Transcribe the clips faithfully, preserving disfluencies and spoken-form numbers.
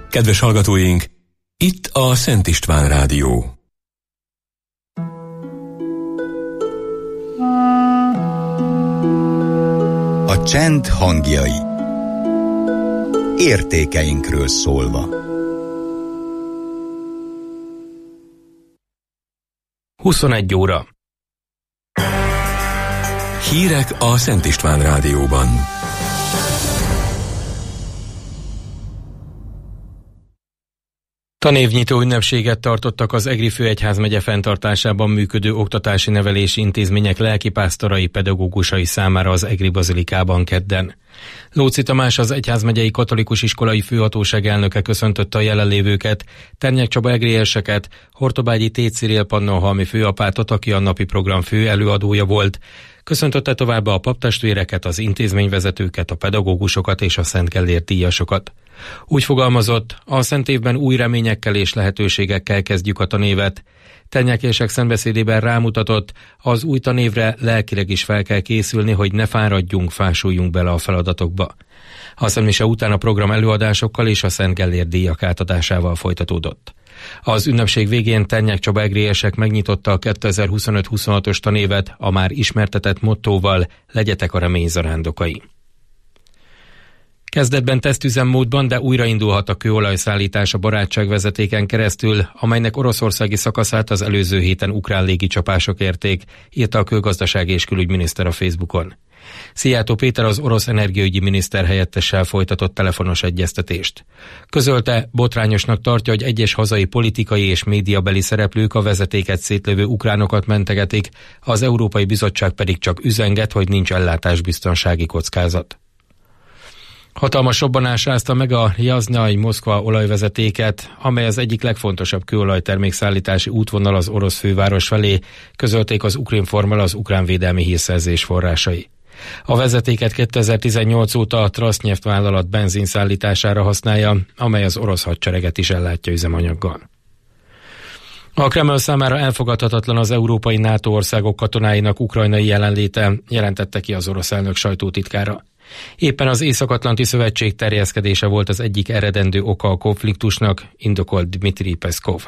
Kedves hallgatóink, itt a Szent István Rádió. A csend hangjai. Értékeinkről szólva. huszonegy óra. Hírek a Szent István Rádióban. Tanévnyitó ünnepséget tartottak az Egri Főegyházmegye fenntartásában működő oktatási nevelési intézmények lelkipásztorai, pedagógusai számára az Egri Bazilikában kedden. Lóczy Tamás, az Egyházmegyei Katolikus Iskolai Főhatóság elnöke köszöntötte a jelenlévőket, Ternyek Csaba egrieseket, Hortobágyi T. Cirill pannonhalmi főapátot, aki a napi program fő előadója volt. Köszöntötte továbbá a paptestvéreket, az intézményvezetőket, a pedagógusokat és a Szent Gellért díjasokat. Úgy fogalmazott, a szent évben új reményekkel és lehetőségekkel kezdjük a tanévet. Ternyekések szentbeszédében rámutatott, az új tanévre lelkileg is fel kell készülni, hogy ne fáradjunk, fásuljunk bele a feladatokba. A szentmise után a program előadásokkal és a Szent Gellért díjak átadásával folytatódott. Az ünnepség végén Ternyek Csaba egriesek megnyitotta a kétezer-huszonöt huszonhatos tanévet a már ismertetett mottóval: legyetek a remény zarándokai. Kezdetben tesztüzemmódban, de újraindulhat a kőolajszállítás a barátságvezetéken keresztül, amelynek oroszországi szakaszát az előző héten ukrán légicsapások érték, írta a külgazdasági és külügyminiszter a Facebookon. Szijjártó Péter az orosz energiaügyi miniszter helyettessel folytatott telefonos egyeztetést. Közölte, botrányosnak tartja, hogy egyes hazai politikai és médiabeli szereplők a vezetéket szétlövő ukránokat mentegetik, az Európai Bizottság pedig csak üzenget, hogy nincs ellátásbiztonsági kockázat. Hatalmas robbanás rázta meg a Jasznai-Moszkva olajvezetéket, amely az egyik legfontosabb kőolajtermékszállítási útvonal az orosz főváros felé, közölték az Ukrinformmal az ukrán védelmi hírszerzés forrásai. A vezetéket kétezer-tizennyolc óta a Transzneft vállalat benzinszállítására használja, amely az orosz hadsereget is ellátja üzemanyaggal. A Kreml számára elfogadhatatlan az európai NATO országok katonáinak ukrajnai jelenléte, jelentette ki az orosz elnök sajtótitkára. Éppen az Észak-Atlanti Szövetség terjeszkedése volt az egyik eredendő oka a konfliktusnak, indokolt Dmitri Peszkov.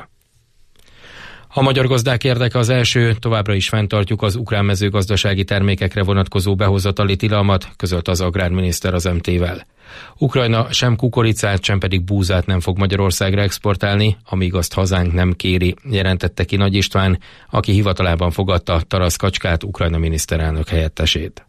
A magyar gazdák érdeke az első, továbbra is fenntartjuk az ukrán mezőgazdasági termékekre vonatkozó behozatali tilalmat, közölt az agrárminiszter az em té-vel. Ukrajna sem kukoricát, sem pedig búzát nem fog Magyarországra exportálni, amíg azt hazánk nem kéri, jelentette ki Nagy István, aki hivatalában fogadta Tarasz Kacskát, Ukrajna miniszterelnök helyettesét.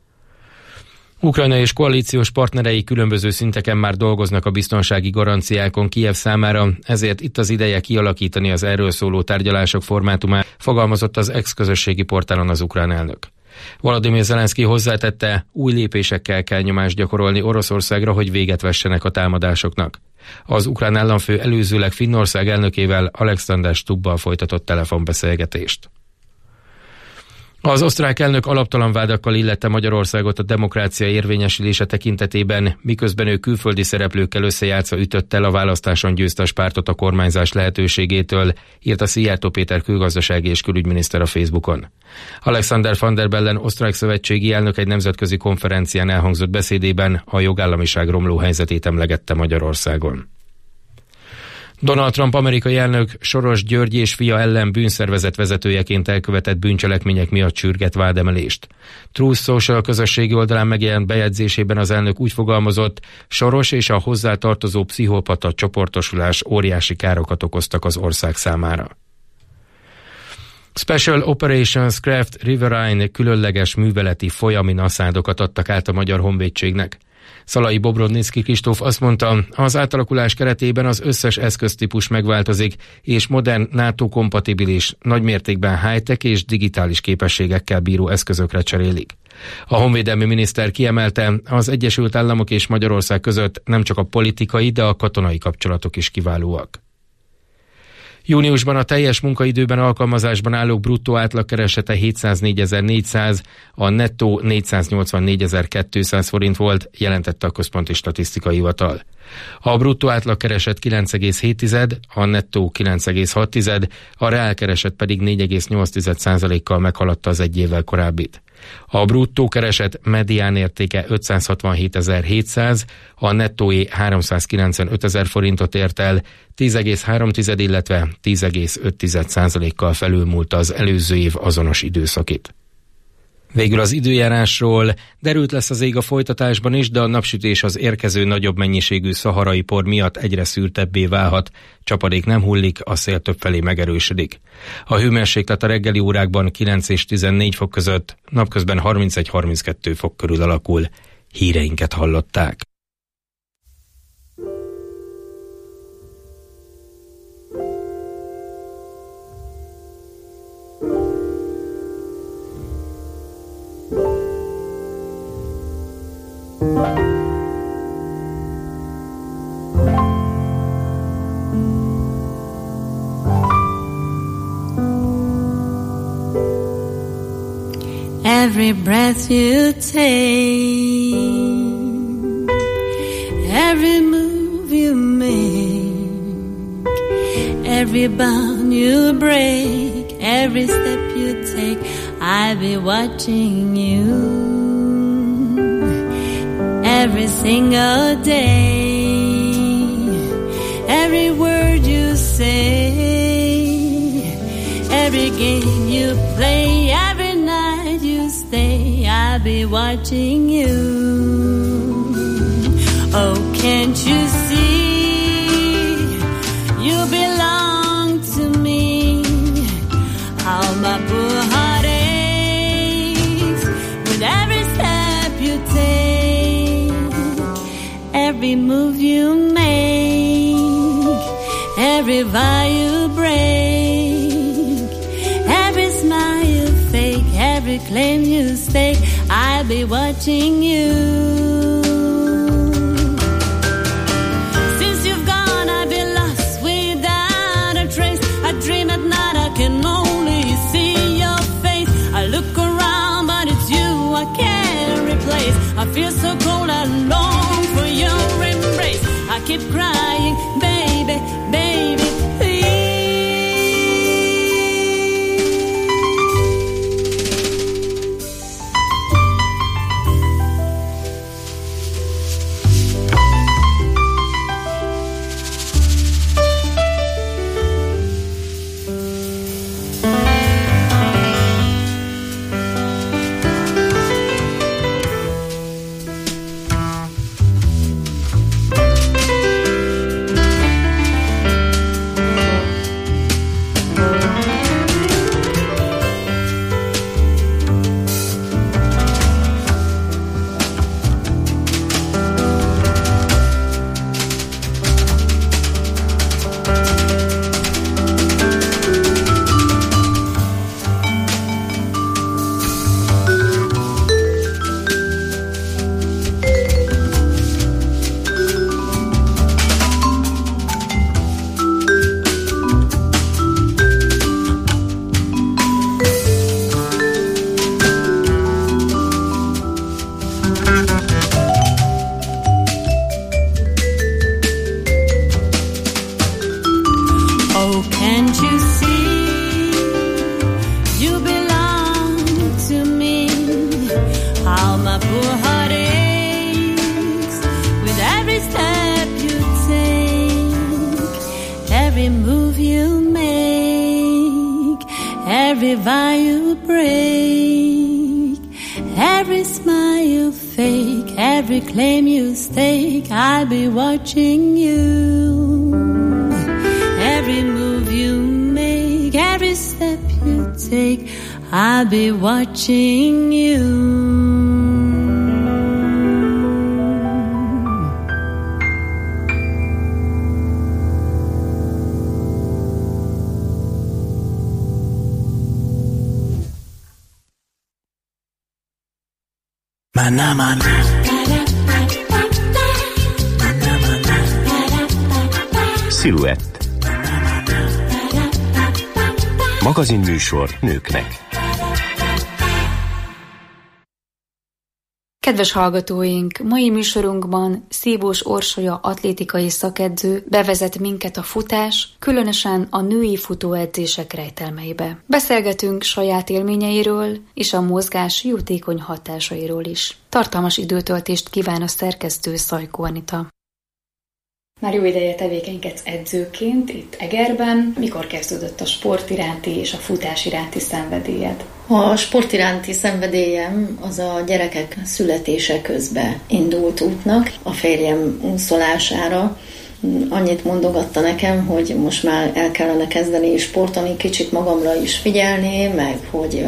Ukrajna és koalíciós partnerei különböző szinteken már dolgoznak a biztonsági garanciákon Kijev számára, ezért itt az ideje kialakítani az erről szóló tárgyalások formátumát, fogalmazott az ex-közösségi portálon az ukrán elnök. Volodymyr Zelenszky hozzátette, új lépésekkel kell nyomást gyakorolni Oroszországra, hogy véget vessenek a támadásoknak. Az ukrán államfő előzőleg Finnország elnökével, Alexander Stubbbal folytatott telefonbeszélgetést. Az osztrák elnök alaptalan vádakkal illette Magyarországot a demokrácia érvényesülése tekintetében, miközben ő külföldi szereplőkkel összejátszva ütött el a választáson győztes pártot a kormányzás lehetőségétől, írta Szijjártó Péter külgazdasági és külügyminiszter a Facebookon. Alexander Van der Bellen osztrák szövetségi elnök egy nemzetközi konferencián elhangzott beszédében a jogállamiság romló helyzetét emlegette Magyarországon. Donald Trump amerikai elnök Soros György és fia ellen bűnszervezet vezetőjeként elkövetett bűncselekmények miatt sürget vádemelést. Truth Social közösségi oldalán megjelent bejegyzésében az elnök úgy fogalmazott, Soros és a hozzá tartozó pszichopata csoportosulás óriási károkat okoztak az ország számára. Special Operations Craft Riverine különleges műveleti folyami naszádokat adtak át a Magyar Honvédségnek. Szalai Bobrodnicki Kristóf azt mondta, az átalakulás keretében az összes eszköztípus megváltozik, és modern NATO-kompatibilis, nagymértékben high-tech és digitális képességekkel bíró eszközökre cserélik. A honvédelmi miniszter kiemelte, az Egyesült Államok és Magyarország között nem csak a politikai, de a katonai kapcsolatok is kiválóak. Júniusban a teljes munkaidőben alkalmazásban állók bruttó átlagkeresete hétszáznégyezer-négyszáz, a nettó négyszáznyolcvannégyezer-kétszáz forint volt, jelentette a Központi Statisztikai Hivatal. A bruttó átlagkereset kilenc egész hét, a nettó kilenc egész hat, a reálkereset pedig négy egész nyolc százalékkal meghaladta az egy évvel korábbit. A bruttó kereset medián értéke ötszázhatvanhétezer-hétszáz, a nettóé háromszázkilencvenötezer forintot ért el, tíz egész három, illetve tíz egész öt százalékkal felülmúlta az előző év azonos időszakit. Végül az időjárásról: derült lesz az ég a folytatásban is, de a napsütés az érkező nagyobb mennyiségű szaharai por miatt egyre szűrtebbé válhat, csapadék nem hullik, a szél többfelé megerősödik. A hőmérséklet a reggeli órákban kilenc és tizennégy fok között, napközben harmincegy-harminckettő fok körül alakul. Híreinket hallották. Every breath you take, every move you make, every bound you break, every step you take, I'll be watching you every single day. Every word you say, every game you play, every night you stay, I'll be watching you. Oh, can't you see you belong to me? How my poor heart aches with every step you take, every move you make, every vow you break, every smile you fake, every claim you stake, I'll be watching you. Since you've gone, I've been lost without a trace. I dream at night, I can only see your face. I look around, but it's you I can't replace. I feel so cold, I long for your embrace. I keep crying, baby, baby, please. I'll be watching you. Every move you make, every step you take, I'll be watching you. Mana, mana. Sziluett. Magazinműsor nőknek. Kedves hallgatóink, mai műsorunkban Szívós Orsolya atlétikai szakedző bevezet minket a futás, különösen a női futóedzések rejtelmeibe. Beszélgetünk saját élményeiről és a mozgás jótékony hatásairól is. Tartalmas időtöltést kíván a szerkesztő Szajkó Anita. Már jó ideje tevékenykedsz edzőként itt Egerben. Mikor kezdődött a sport iránti és a futás iránti szenvedélyed? A sport iránti szenvedélyem az a gyerekek születése közben indult útnak. A férjem úszolására annyit mondogatta nekem, hogy most már el kellene kezdeni sportolni, kicsit magamra is figyelni, meg hogy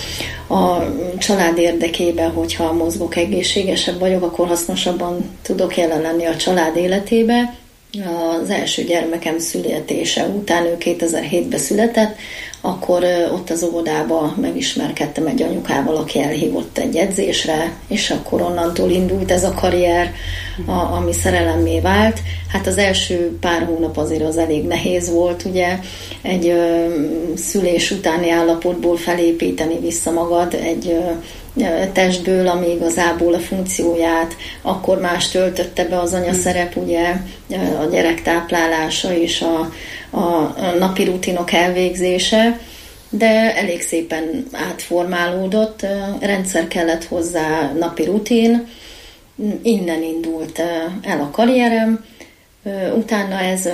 a család érdekében, hogyha mozgok, egészségesebb vagyok, akkor hasznosabban tudok jelen lenni a család életébe. Az első gyermekem születése után, ő kétezer-hétben született, akkor ott az óvodába megismerkedtem egy anyukával, aki elhívott egy edzésre, és akkor onnantól indult ez a karrier, a, ami szerelemmé vált. Hát az első pár hónap azért az elég nehéz volt, ugye, egy ö, szülés utáni állapotból felépíteni vissza magad, egy ö, testből, ami igazából a funkcióját akkor más töltötte be az anyaszerep, ugye a gyerek táplálása és a, a napi rutinok elvégzése, de elég szépen átformálódott, rendszer kellett hozzá, napi rutin, innen indult el a karrierem, utána ez,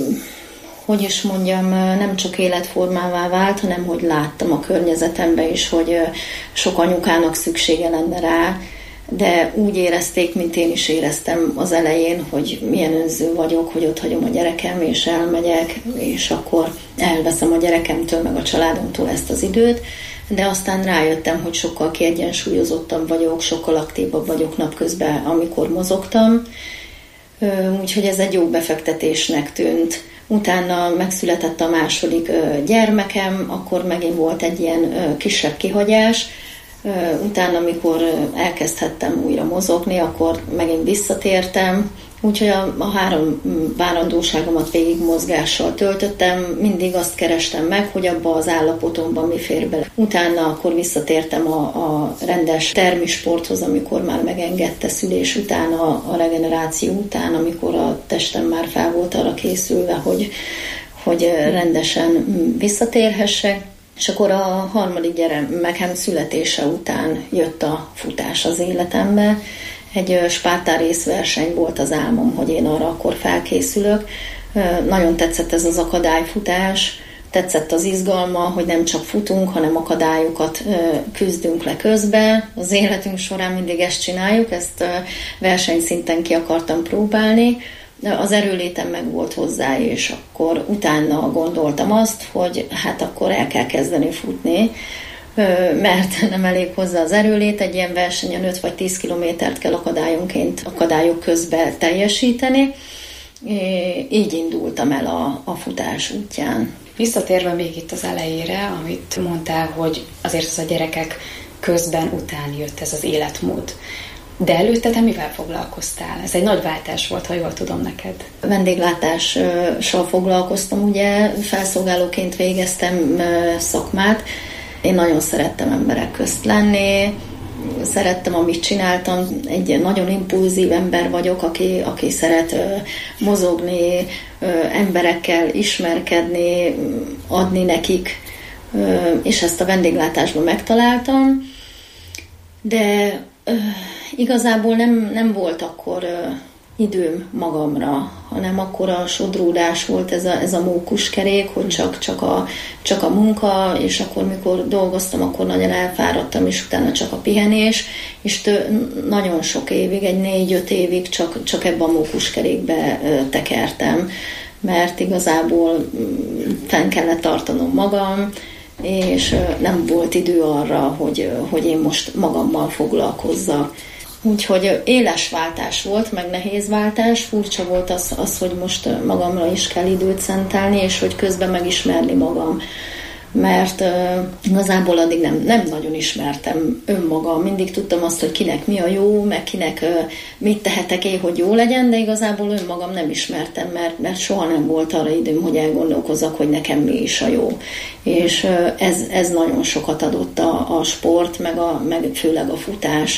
hogy is mondjam, nem csak életformává vált, hanem hogy láttam a környezetemben is, hogy sok anyukának szüksége lenne rá, de úgy érezték, mint én is éreztem az elején, hogy milyen önző vagyok, hogy ott hagyom a gyerekem, és elmegyek, és akkor elveszem a gyerekemtől, meg a családomtól ezt az időt, de aztán rájöttem, hogy sokkal kiegyensúlyozottabb vagyok, sokkal aktívabb vagyok napközben, amikor mozogtam, úgyhogy ez egy jó befektetésnek tűnt. Utána megszületett a második gyermekem, akkor megint volt egy ilyen kisebb kihagyás. Utána, amikor elkezdhettem újra mozogni, akkor megint visszatértem. Úgyhogy a, a három várandóságomat végig mozgással töltöttem, mindig azt kerestem meg, hogy abba az állapotomban mi fér bele. Utána akkor visszatértem a, a rendes termisporthoz, amikor már megengedte szülés után, a, a regeneráció után, amikor a testem már fel volt arra készülve, hogy, hogy rendesen visszatérhessek. És akkor a harmadik gyermekem születése után jött a futás az életembe. Egy Spártán részverseny volt az álmom, hogy én arra akkor felkészülök. Nagyon tetszett ez az akadályfutás, tetszett az izgalma, hogy nem csak futunk, hanem akadályokat küzdünk le közben. Az életünk során mindig ezt csináljuk, ezt versenyszinten ki akartam próbálni. Az erőlétem meg volt hozzá, és akkor utána gondoltam azt, hogy hát akkor el kell kezdeni futni, mert nem elég hozzá az erőlét, egy ilyen versenyen öt vagy tíz kilométert kell akadályonként, akadályok közben teljesíteni. Így indultam el a, a futás útján. Visszatérve még itt az elejére, amit mondtál, hogy azért az a gyerekek közben után jött ez az életmód. De előtte te mivel foglalkoztál? Ez egy nagy váltás volt, ha jól tudom neked. Vendéglátással foglalkoztam, ugye felszolgálóként végeztem szakmát. Én nagyon szerettem emberek közt lenni, szerettem, amit csináltam. Egy nagyon impulzív ember vagyok, aki, aki szeret mozogni, emberekkel ismerkedni, adni nekik, és ezt a vendéglátásban megtaláltam. De igazából nem, nem volt akkor időm magamra, hanem akkor a sodródás volt, ez a, ez a mókuskerék, hogy csak, csak, a, csak a munka, és akkor mikor dolgoztam, akkor nagyon elfáradtam, és utána csak a pihenés, és tő, nagyon sok évig, egy négy-öt évig csak, csak ebbe a mókuskerékbe tekertem, mert igazából fenn kellett tartanom magam, és nem volt idő arra, hogy, hogy én most magammal foglalkozzak. Úgyhogy éles váltás volt, meg nehéz váltás, furcsa volt az, az, hogy most magamra is kell időt szentelni, és hogy közben megismerni magam. Mert uh, igazából addig nem, nem nagyon ismertem önmagam. Mindig tudtam azt, hogy kinek mi a jó, meg kinek uh, mit tehetek én, hogy jó legyen, de igazából önmagam nem ismertem, mert, mert soha nem volt arra időm, hogy elgondolkozzak, hogy nekem mi is a jó. És uh, ez, ez nagyon sokat adott a, a sport, meg, a, meg főleg a futás,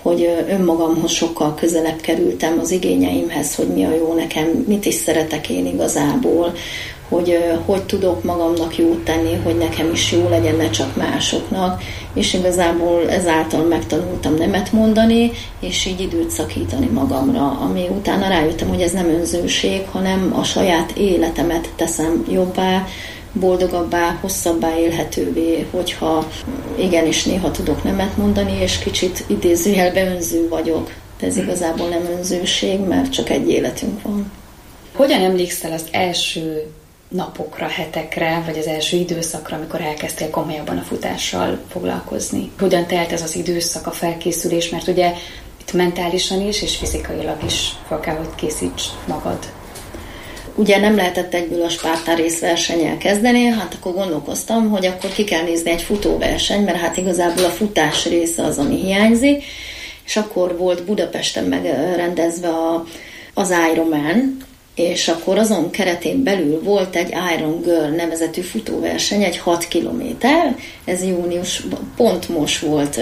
hogy önmagamhoz sokkal közelebb kerültem az igényeimhez, hogy mi a jó nekem, mit is szeretek én igazából, hogy hogy tudok magamnak jót tenni, hogy nekem is jó legyen, ne csak másoknak, és igazából ezáltal megtanultam nemet mondani, és így időt szakítani magamra, ami utána rájöttem, hogy ez nem önzőség, hanem a saját életemet teszem jobbá, boldogabbá, hosszabbá élhetővé, hogyha igenis néha tudok nemet mondani, és kicsit idézőjelben önző vagyok. De ez igazából nem önzőség, mert csak egy életünk van. Hogyan emlékszel az első napokra, hetekre, vagy az első időszakra, amikor elkezdtél komolyabban a futással foglalkozni? Hogyan telt ez az időszak, a felkészülés, mert ugye itt mentálisan is, és fizikailag is fel kell, hogy készíts magad. Ugye nem lehetett egyből a Spartan részversennyel kezdeni, hát akkor gondolkoztam, hogy akkor ki kell nézni egy futóverseny, mert hát igazából a futás része az, ami hiányzik, és akkor volt Budapesten megrendezve a, az Ironman, és akkor azon keretén belül volt egy Iron Girl nevezetű futóverseny, egy hat kilométer, ez június, pont most volt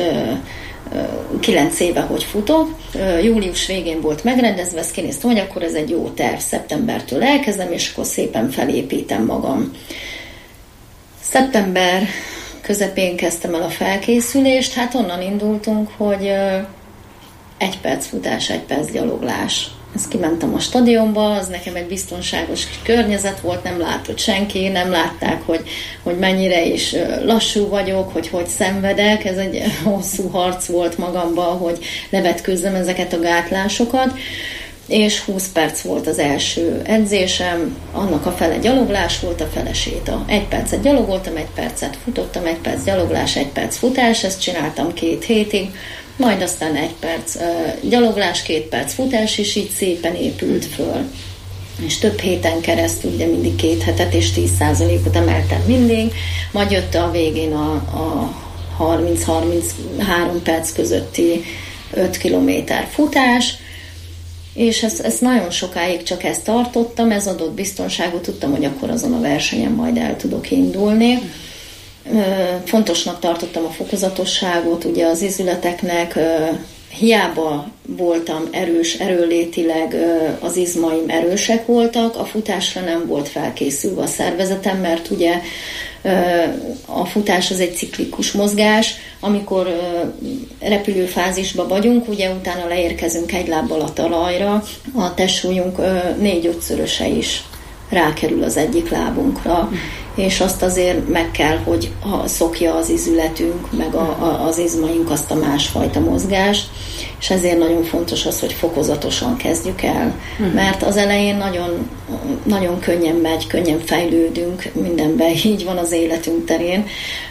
kilenc éve, hogy futok. Július végén volt megrendezve, ezt kinéztem, hogy akkor ez egy jó terv, szeptembertől elkezdem, és akkor szépen felépítem magam. Szeptember közepén kezdtem el a felkészülést, hát onnan indultunk, hogy egy perc futás, egy perc gyaloglás. Ezt kimentem a stadionba, az nekem egy biztonságos környezet volt, nem látott senki, nem látták, hogy, hogy mennyire is lassú vagyok, hogy hogy szenvedek. Ez egy hosszú harc volt magamban, hogy levetkőzzem ezeket a gátlásokat. És húsz perc volt az első edzésem, annak a fele gyaloglás volt, a fele séta. Egy percet gyalogoltam, egy percet futottam, egy perc gyaloglás, egy perc futás, ezt csináltam két hétig, majd aztán egy perc uh, gyaloglás, két perc futás, és így szépen épült föl. És több héten keresztül, ugye mindig két hetet és tíz százalékot emeltem mindig, majd jött a végén a, a harminc-harminchárom perc közötti öt kilométer futás, és ezt, ezt nagyon sokáig csak ezt tartottam, ez adott biztonságot, tudtam, hogy akkor azon a versenyen majd el tudok indulni. Fontosnak tartottam a fokozatosságot, ugye az izületeknek, hiába voltam erős, erőlétileg az izmaim erősek voltak, a futásra nem volt felkészülve a szervezetem, mert ugye a futás az egy ciklikus mozgás, amikor repülőfázisba vagyunk, ugye utána leérkezünk egy lábbal a talajra, a testsúlyunk négy-ötszöröse is rákerül az egyik lábunkra, és azt azért meg kell, hogy szokja az izületünk, meg a, a, az izmaink azt a másfajta mozgást, és ezért nagyon fontos az, hogy fokozatosan kezdjük el, mert az elején nagyon, nagyon könnyen megy, könnyen fejlődünk mindenben, így van az életünk terén,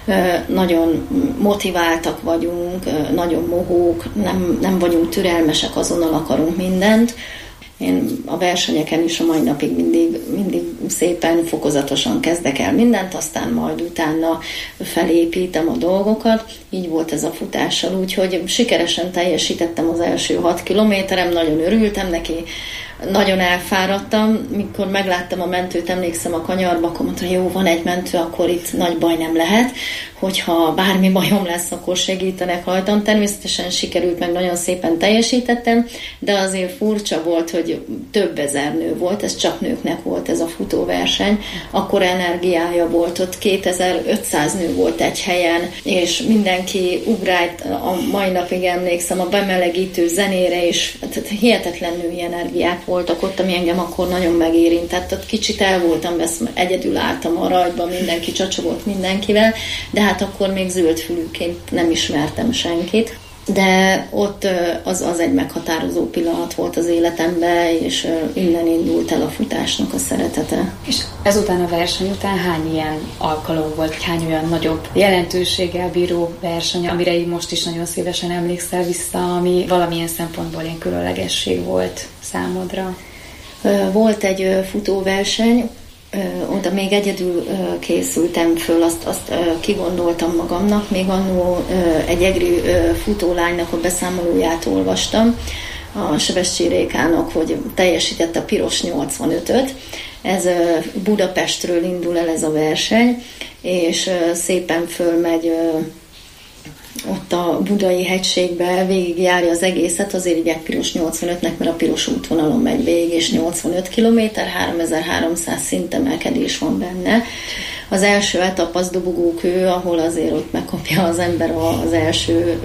nagyon motiváltak vagyunk, nagyon mohók, nem, nem vagyunk türelmesek, azonnal akarunk mindent. Én a versenyeken is a mai napig mindig, mindig szépen, fokozatosan kezdek el mindent, aztán majd utána felépítem a dolgokat. Így volt ez a futással, úgyhogy sikeresen teljesítettem az első hat kilométerem, nagyon örültem neki, nagyon elfáradtam, mikor megláttam a mentőt, emlékszem a kanyarba, akkor mondta, jó, van egy mentő, akkor itt nagy baj nem lehet, hogyha bármi bajom lesz, akkor segítenek rajtam. Természetesen sikerült, meg nagyon szépen teljesítettem, de azért furcsa volt, hogy több ezer nő volt, ez csak nőknek volt ez a futóverseny, akkor energiája volt, ott kétezer-ötszáz nő volt egy helyen, és mindenki ugrált, a mai napig emlékszem, a bemelegítő zenére, és tehát hihetetlen női energiák voltak ott, ami engem akkor nagyon megérintett. Ott kicsit el voltam, egyedül álltam a rajtban, mindenki csacsogott mindenkivel, de hát akkor még zöldfülűként nem ismertem senkit. De ott az, az egy meghatározó pillanat volt az életemben, és innen indult el a futásnak a szeretete. És ezután a verseny után hány ilyen alkalom volt, hány olyan nagyobb jelentőséggel bíró verseny, amire így most is nagyon szívesen emlékszel vissza, ami valamilyen szempontból ilyen különlegesség volt számodra? Volt egy futóverseny, oda még egyedül készültem föl, azt, azt kigondoltam magamnak, még annó egy egri futólánynak a beszámolóját olvastam, a Sebessy Rékának, hogy teljesítette a piros nyolcvanötöt. Ez Budapestről indul el ez a verseny, és szépen fölmegy ott a Budai hegységbe végigjárja az egészet, azért hívják piros nyolcvanötnek, mert a piros útvonalon megy végig, és nyolcvanöt kilométer, háromezer-háromszáz szintemelkedés van benne. Az első etap az Dobogókő, ahol azért ott megkapja az ember az első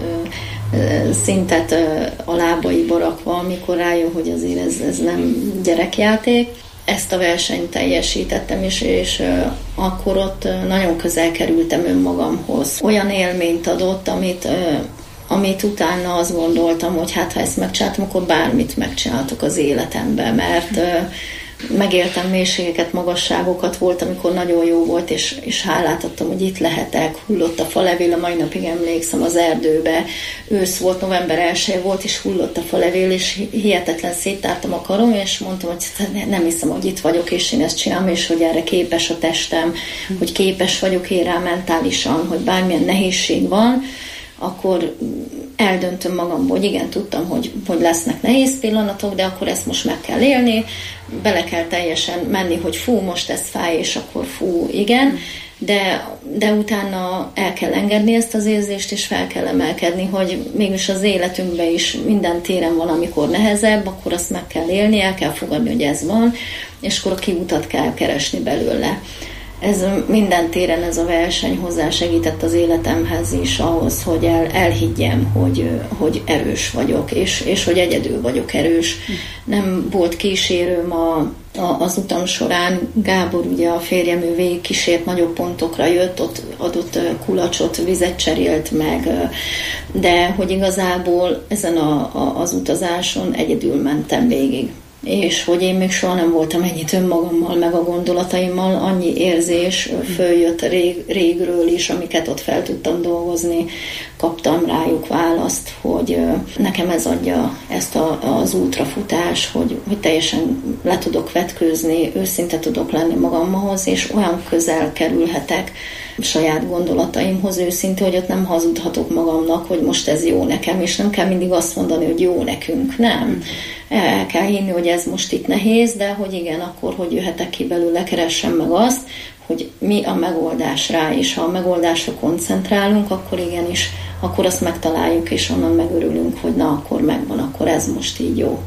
szintet a lábaiba rakva, amikor rájön, hogy azért ez, ez nem gyerekjáték. Ezt a versenyt teljesítettem is, és akkor ott nagyon közel kerültem önmagamhoz. Olyan élményt adott, amit, amit utána azt gondoltam, hogy hát ha ezt megcsináltam, akkor bármit megcsináltok az életemben, mert megéltem mélységeket, magasságokat, volt, amikor nagyon jó volt, és, és hálát adtam, hogy itt lehetek, hullott a falevél, a mai napig emlékszem az erdőbe, ősz volt, november elseje volt, és hullott a falevél, és hihetetlen széttártam a karom, és mondtam, hogy nem hiszem, hogy itt vagyok, és én ezt csinálom, és hogy erre képes a testem, hogy képes vagyok én rá mentálisan, hogy bármilyen nehézség van, akkor eldöntöm magamból, hogy igen, tudtam, hogy, hogy lesznek nehéz pillanatok, de akkor ezt most meg kell élni, bele kell teljesen menni, hogy fú, most ez fáj, és akkor fú, igen, de, de utána el kell engedni ezt az érzést, és fel kell emelkedni, hogy mégis az életünkben is minden téren van, amikor nehezebb, akkor azt meg kell élni, el kell fogadni, hogy ez van, és akkor a kiutat kell keresni belőle. Ez minden téren ez a verseny hozzásegített az életemhez is ahhoz, hogy el, elhiggyem, hogy, hogy erős vagyok, és, és hogy egyedül vagyok erős. Nem volt kísérőm a, a, az utam során. Gábor, ugye a férjem, ő végig kísért, nagyobb pontokra jött, ott adott kulacsot, vizet cserélt meg, de hogy igazából ezen a, a, az utazáson egyedül mentem végig. És hogy én még soha nem voltam ennyit önmagammal, meg a gondolataimmal, annyi érzés följött rég, régről is, amiket ott fel tudtam dolgozni, kaptam rájuk választ, hogy nekem ez adja ezt a, az útrafutás, hogy, hogy teljesen le tudok vetkőzni, őszinte tudok lenni magamhoz, és olyan közel kerülhetek saját gondolataimhoz őszinte, hogy ott nem hazudhatok magamnak, hogy most ez jó nekem, és nem kell mindig azt mondani, hogy jó nekünk, nem. El kell hinni, hogy ez most itt nehéz, de hogy igen, akkor hogy jöhetek ki belőle, keressem meg azt, hogy mi a megoldás rá, és ha a megoldásra koncentrálunk, akkor igenis, akkor azt megtaláljuk, és onnan megörülünk, hogy na, akkor megvan, akkor ez most így jó.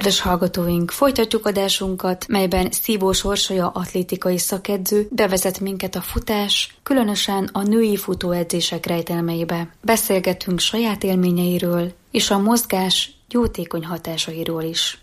Kedves hallgatóink, folytatjuk adásunkat, melyben Szívós Orsolya atlétikai szakedző bevezet minket a futás, különösen a női futóedzések rejtelmeibe. Beszélgetünk saját élményeiről és a mozgás jótékony hatásairól is.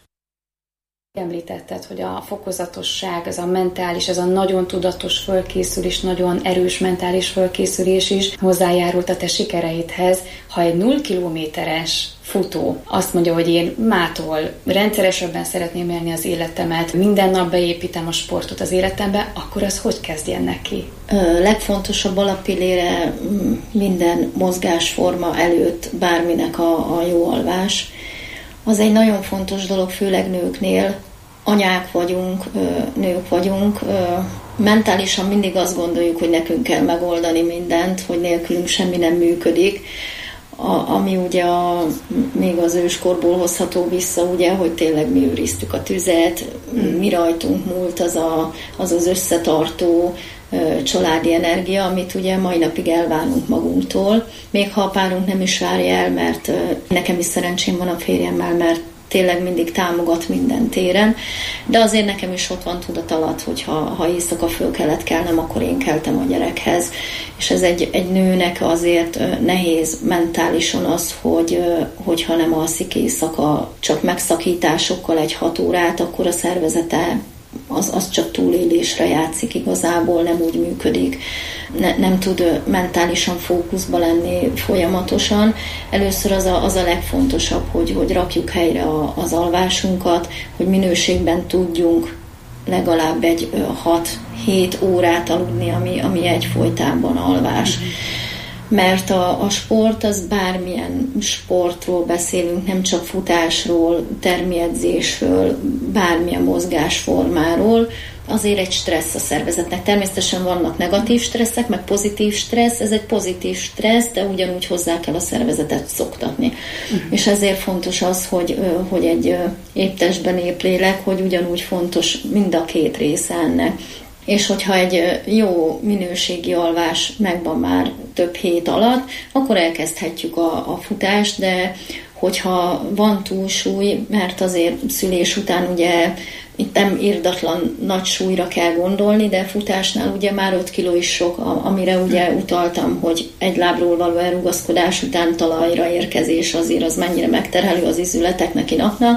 Említetted, hogy a fokozatosság, ez a mentális, ez a nagyon tudatos fölkészülés, nagyon erős mentális fölkészülés is hozzájárult a te sikereidhez. Ha egy nulla kilométeres futó azt mondja, hogy én mától rendszeresebben szeretném élni az életemet, minden nap beépítem a sportot az életembe, akkor az hogy kezdjen neki? Ö, legfontosabb alapillére minden mozgásforma előtt bárminek a, a jó alvás. Az egy nagyon fontos dolog, főleg nőknél. Anyák vagyunk, nők vagyunk, mentálisan mindig azt gondoljuk, hogy nekünk kell megoldani mindent, hogy nélkülünk semmi nem működik. A, ami ugye a, még az őskorból hozható vissza, ugye, hogy tényleg mi őriztük a tüzet, mi rajtunk múlt az a, az, az összetartó családi energia, amit ugye mai napig elvárunk magunktól, még ha a párunk nem is várja el, mert nekem is szerencsém van a férjemmel, mert tényleg mindig támogat minden téren, de azért nekem is ott van tudat alatt, hogy ha, ha éjszaka föl kellett kelnem, akkor én keltem a gyerekhez, és ez egy, egy nőnek azért nehéz mentálisan az, hogy, hogyha nem alszik éjszaka, csak megszakításokkal egy hat órát, akkor a szervezete Az, az csak túlélésre játszik igazából, nem úgy működik, ne, nem tud mentálisan fókuszba lenni folyamatosan. Először az a, az a legfontosabb, hogy, hogy rakjuk helyre a, az alvásunkat, hogy minőségben tudjunk legalább egy hat-hét órát aludni, ami, ami egyfolytában alvás. Mm-hmm. Mert a, a sport, az bármilyen sportról beszélünk, nem csak futásról, termiedzésről, bármilyen mozgásformáról, azért egy stressz a szervezetnek. Természetesen vannak negatív stresszek, meg pozitív stressz, ez egy pozitív stressz, de ugyanúgy hozzá kell a szervezetet szoktatni. Uh-huh. És ezért fontos az, hogy, hogy egy épp testben épp lélek, hogy ugyanúgy fontos mind a két része ennek. És hogyha egy jó minőségi alvás megvan már több hét alatt, akkor elkezdhetjük a, a futást, de hogyha van túlsúly, mert azért szülés után ugye itt nem irdatlan nagy súlyra kell gondolni, de futásnál ugye már öt kiló is sok, amire ugye utaltam, hogy egy lábról való elrugaszkodás után talajra érkezés azért az mennyire megterhelő az izületeknek, inaknak,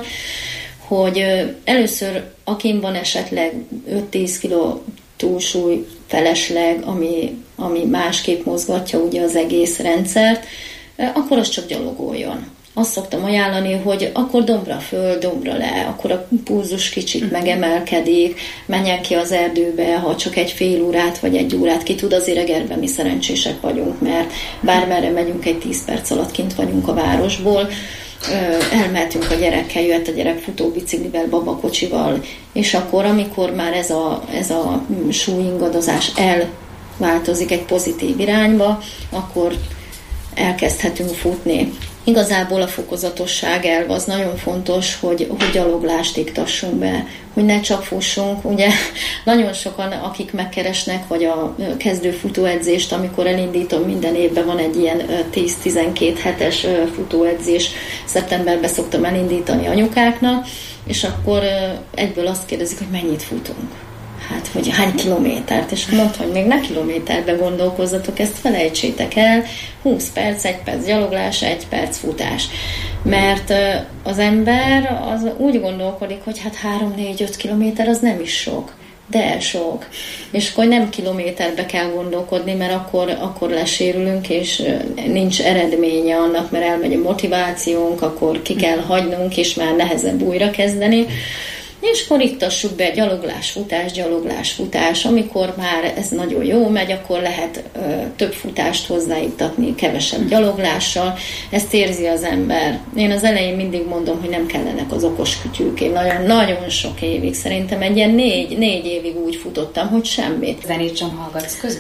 hogy először akin van esetleg öt-tíz kiló túlsúly felesleg, ami, ami másképp mozgatja ugye az egész rendszert, akkor az csak gyalogoljon. Azt szoktam ajánlani, hogy akkor dombra föl, dombra le, akkor a pulzus kicsit megemelkedik, menjen ki az erdőbe, ha csak egy fél órát vagy egy órát ki tud, azért Egerben mi szerencsések vagyunk, mert bármerre megyünk, egy tíz perc alatt kint vagyunk a városból, elmehetünk a gyerekkel, jöhet a gyerek futóbiciklivel, babakocsival, és akkor, amikor már ez a, ez a súlyingadozás elváltozik egy pozitív irányba, akkor elkezdhetünk futni. Igazából a fokozatosság elv az nagyon fontos, hogy, hogy gyaloglást iktassunk be, hogy ne csak fussunk. Ugye nagyon sokan, akik megkeresnek, vagy a kezdő futóedzést, amikor elindítom, minden évben van egy ilyen tíz-tizenkét hetes futóedzés, szeptemberben szoktam elindítani anyukáknak, és akkor egyből azt kérdezik, hogy mennyit futunk. Hát, hogy hány kilométert, és mondta, hogy még ne kilométerbe gondolkozzatok, ezt felejtsétek el, húsz perc, egy perc gyaloglás, egy perc futás. Mert az ember az úgy gondolkodik, hogy hát három-négy-öt kilométer az nem is sok, de sok. És akkor nem kilométerbe kell gondolkodni, mert akkor, akkor lesérülünk, és nincs eredménye annak, mert elmegy a motivációnk, akkor ki kell hagynunk, és már nehezebb újra kezdeni. És akkor iktassuk be gyaloglás, futás, gyaloglás, futás. Amikor már ez nagyon jó megy, akkor lehet ö, több futást hozzáiktatni, kevesebb gyaloglással. Ezt érzi az ember. Én az elején mindig mondom, hogy nem kellenek az okos kütyűk. Én nagyon-nagyon sok évig, szerintem egy ilyen négy, négy évig úgy futottam, hogy semmit. Zenét sem hallgatsz közben?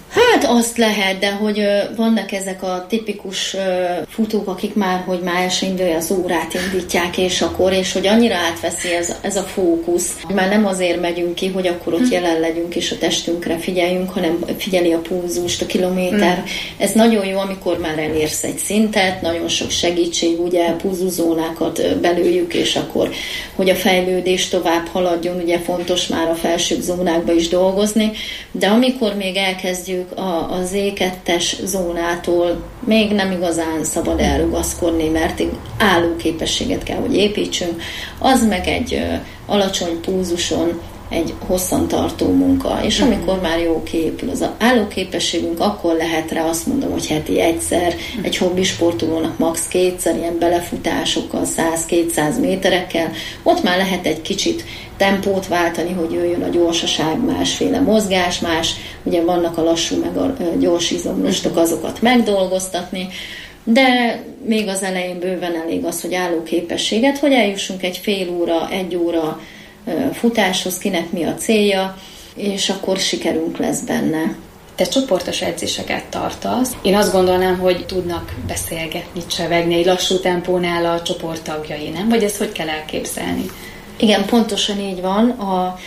Hát azt lehet, de hogy ö, vannak ezek a tipikus ö, futók, akik már, hogy már első indulja az órát indítják, és akkor, és hogy annyira átveszi ez, ez a fókusz. Már nem azért megyünk ki, hogy akkor ott jelen legyünk, és a testünkre figyeljünk, hanem figyeli a pulzust, a kilométer. Mm. Ez nagyon jó, amikor már elérsz egy szintet, nagyon sok segítség, ugye pulzuszónákat belőjük, és akkor, hogy a fejlődés tovább haladjon, ugye fontos már a felsőbb zónákba is dolgozni, de amikor még elkezdjük a, a zé kettes zónától még nem igazán szabad elrugaszkodni, mert állóképességet kell, hogy építsünk. Az meg egy ö, alacsony pulzuson egy hosszantartó munka, és amikor már jó kiépül az állóképességünk, akkor lehet rá azt mondom, hogy heti egyszer, egy hobbisportolónak max. kétszer ilyen belefutásokkal, száz-kétszáz méterekkel, ott már lehet egy kicsit tempót váltani, hogy jöjjön a gyorsaság, másféle mozgás, más, ugye vannak a lassú meg a gyors izomlostok, azokat megdolgoztatni, de még az elején bőven elég az, hogy állóképességet, hogy eljussunk egy fél óra, egy óra futáshoz, kinek mi a célja, és akkor sikerünk lesz benne. Te csoportos edzéseket tartasz. Én azt gondolnám, hogy tudnak beszélgetni, csevegni egy lassú tempónál a csoporttagjai, nem? Vagy ezt hogy kell elképzelni? Igen, pontosan így van. A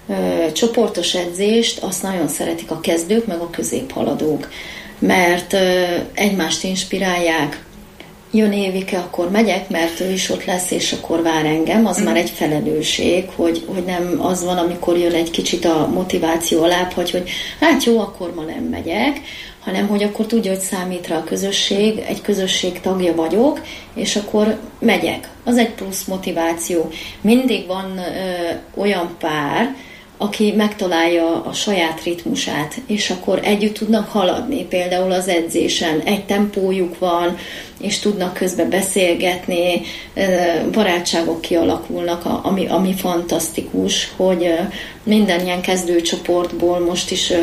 ö, csoportos edzést azt nagyon szeretik a kezdők, meg a középhaladók, mert ö, egymást inspirálják. Jön Évike, akkor megyek, mert ő is ott lesz, és akkor vár engem. Az mm. már egy felelősség, hogy, hogy nem az van, amikor jön egy kicsit a motiváció alább, hogy, hogy hát jó, akkor ma nem megyek, hanem hogy akkor tudja, hogy számít rá a közösség, egy közösség tagja vagyok, és akkor megyek. Az egy plusz motiváció. Mindig van ö, olyan pár, aki megtalálja a saját ritmusát, és akkor együtt tudnak haladni, például az edzésen. Egy tempójuk van, és tudnak közben beszélgetni, barátságok kialakulnak, ami, ami fantasztikus, hogy minden ilyen kezdőcsoportból most is